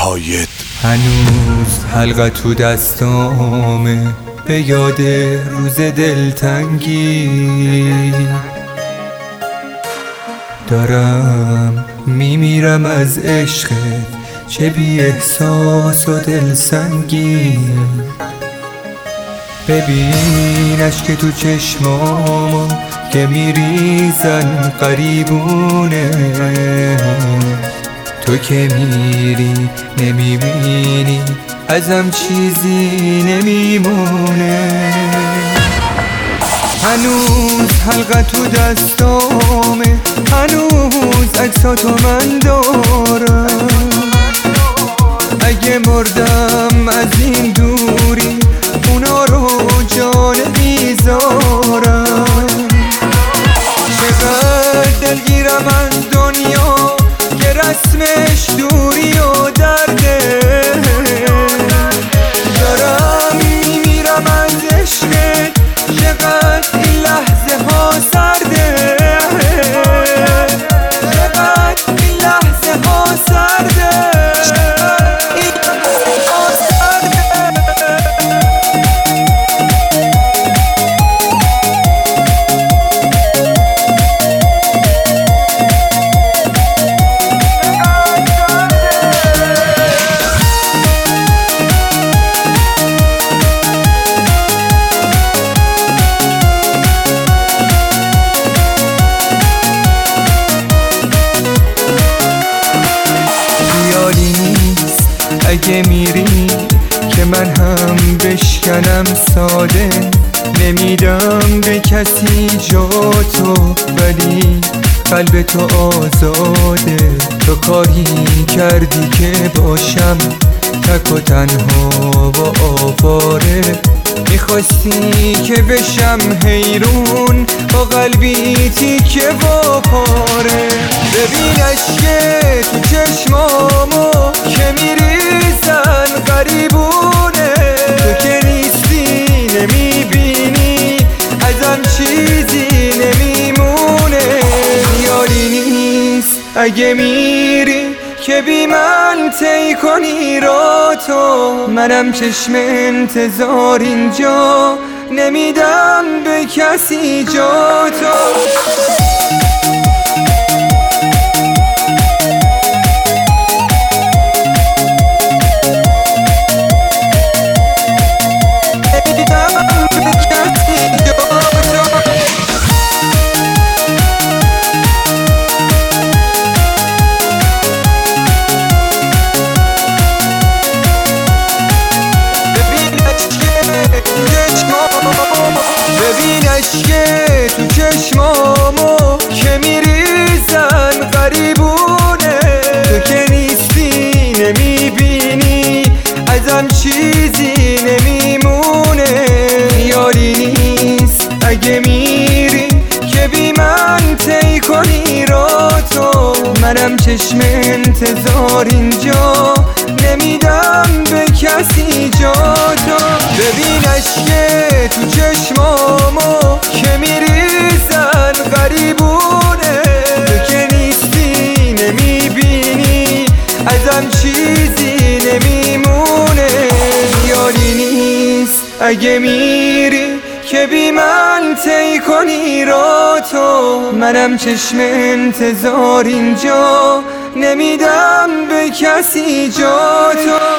شهاید. هنوز حلقه تو دستامه به یاد روز دلتنگی، دارم میمیرم از عشقت، چه بی احساس و دلسنگی. ببین اشک تو چشمامو که میریزن قریبونه، تو که میری نمیبینی ازم چیزی نمیمونه. هنوز حلقه تو دستامه، هنوز عکساتو من دارم. اگه مردم از این دوری اونا رو جان میذارم. چقدر دلگیرم از دنیا که رسمش دوری و درده، دارم میمیرم از عشقت، چقدر این لحظه ها سرده، چقدر این لحظه ها سرده. اگه میری که من هم بشکنم ساده، نمیدم به کسی جا تو، ولی قلب تو آزاده. تو کاری کردی که باشم تک و تنها و آواره، میخواستی که بشم حیرون با قلبی تیکه و پاره. ببین اشک تو چشمامو که میریزن قریبونه، تو که نیستی نمیبینی ازم چیزی نمیمونه. یاری نیست اگه میری که بی من طی کنی را تو، منم چشم انتظار اینجا نمیدم به کسی جا تو. ببین اشک تو چشمامو که میریزن قریبونه، تو که نیستی نمیبینی ازم چیزی نمیمونه. یاری نیست اگه میری که بی من طی کنی را تو، منم چشم انتظار اینجا نمیدم به کسی جا تو. ببین اشک تو چشمامو که میریزن قریبونه، تو که نیستی نمیبینی ازم چیزی نمیمونه. یاری نیست اگه میری که بی من طی کنی را تو، منم چشم انتظار اینجا نمیدم به کسی جا تو.